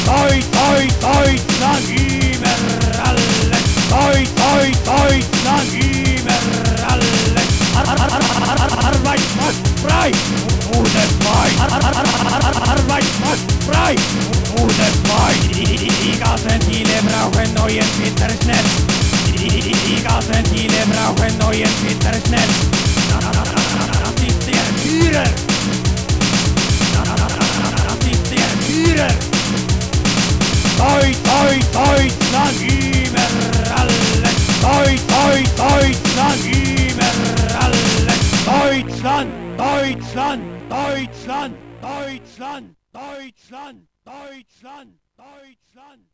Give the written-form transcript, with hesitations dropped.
Deutschland über alles. Deutschland über alles. Arbeit macht frei, ohne Feind. Arbeit macht frei, ohne Feind. Die Gasventile brauchen neuen Filter schnell. Die Gasventile brauchen neuen Filter schnell. Das ist der Führer. Das ist der Führer. Deutschland über alles. Deutschland über alles. Deutschland.